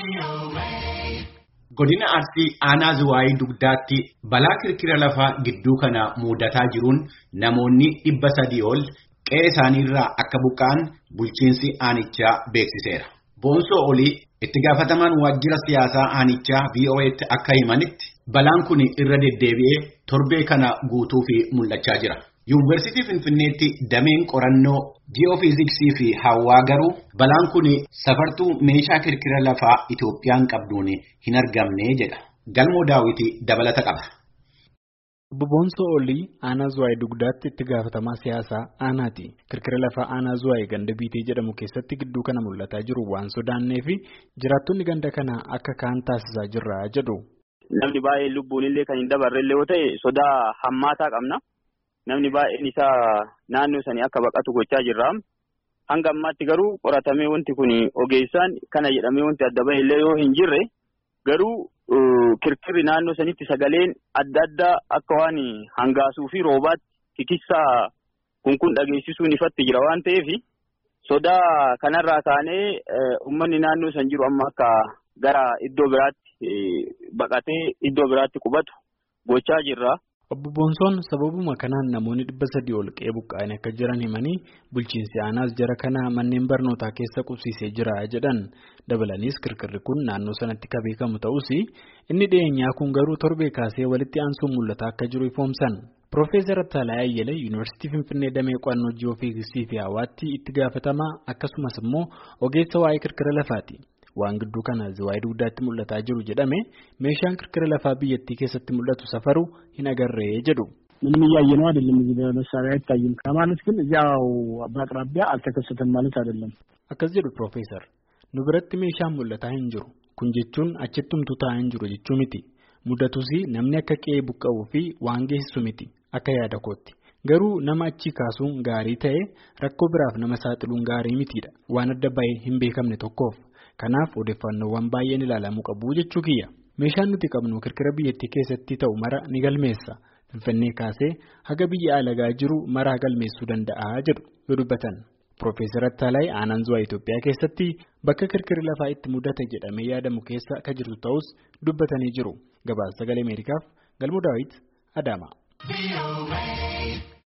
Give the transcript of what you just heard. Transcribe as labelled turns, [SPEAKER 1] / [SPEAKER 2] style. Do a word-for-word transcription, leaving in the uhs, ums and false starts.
[SPEAKER 1] Godina Arsii aanaa Zuwaayii dugdaatti balaa kirkira lafaa gidduu kana mudataa jiruun namoonni dhibba sadii ol qe'ee isaaniirraa akka buqqa'an bulchiinsi aanichaa beeksiseera. Boonsoo olii itti gaafatamaan waajjira siyaasaa aanichaa V O A'tti akka himanitti balaan kun irra deddeebi'ee torbee kana guutuu fi mul'achaa jira. Yuunivarsiitii Finfinneetti dameen qorannoo ji'oofiiziksii fi hawaa garuu balaan kun safartuu meeshaa kirkira lafaa Itoophiyaan qabduun hin argamne jedha. Galmoo daawwitii dabalata qaba.
[SPEAKER 2] Boonsoo olii aanaa Zuwaayii dugdaatti itti gaafatamaa siyaasaa aanaati. Kirkira lafaa aanaa Zuwaayii ganda biitee jedhamu keessatti gidduu kana mul'ataa jiru waan sodaannee fi jiraattonni ganda kana akka kaan taasisaa jirra jedhu.
[SPEAKER 3] Namni baay'ee lubbuun illee kan hin dabarre illee yoo ta'e sodaa hammaataa qabna. Namni baay'een isaa naannoo sanii akka baqatu gochaa jirra. Hanga ammaatti garuu qoratamee wanti kun ogeessaan kana jedhamee wanti adda bahee illee yoo hin jirre garuu kirkirri naannoo sanitti sagaleen adda addaa akka waan hangaasuu fi roobaatti kikissaa kun kun dhageessisuun ifatti jira waan ta'eef sodaa kanarraa kaanee uummanni naannoo san jiru amma akka gara iddoo biraatti baqatee iddoo biraatti qubatu gochaa jirra.
[SPEAKER 2] Obbo Boonsoon sababuma kanaan namoonni dhibba sadii ol qe'ee buqqa'anii akka jiran himanii bulchiinsi aanaas jara kana manneen barnootaa keessa qubsiisee jira jedhan. Dabalaniis kirkirri kun naannoo sanatti kan beekamu ta'us inni dhiyeenyaa kun garuu torbee kaasee walitti aansuun mul'ata akka jiru ifoomsan. Profeesar Ataalaa Ayyalee Yuunivarsiitii Finfinnee damee qo'annoo ji'oofiiziksii fi hawaatti itti gaafatamaa akkasumas immoo ogeessa waa'ee kirkira lafaati. Waan gidduu kana Zuwaayii dugdaatti mul'ataa jiru jedhame meeshaan kirkira lafaa biyyattii keessatti mul'atu safaru hin agarree jedhu.
[SPEAKER 4] ምንም እያየነው አይደለም እዚህ በመሳሪያ አይታይም ከማለት ግን እዚያው በአቅራቢያ አልተከሰተም ማለት አይደለም
[SPEAKER 2] akkas jedhu Profeesar nu biratti meeshaan mul'ataa hin jiru kun jechuun achittumtu taa'aa hin jiru jechuu miti mudatus namni akka qe'ee buqqa'uu fi waan geessisu miti akka yaada kootti garuu nama achi kaasuun gaarii ta'e rakkoo biraaf nama saaxiluun gaarii mitiidha waan adda bahee hin beekamne tokkoof. Kanaaf odeeffannoowwan baay'een ilaalamuu qabu jechuu kiyya. Meeshaan nuti qabnu kirkira biyyattii keessatti ta'u mara ni galmeessa. Finfinnee kaasee haga biyya alagaa jiru maraa galmeessuu danda'a jedhu yoo dubbatan. Profeesar Attaalaa aanaan Zuwaayii Itoophiyaa keessatti bakka kirkirri lafaa itti mudate jedhamee yaadamu keessa kan jirtu ta'us dubbatanii jiru. Gabaasa sagalee Ameerikaaf Galmoo Daawit Adaama.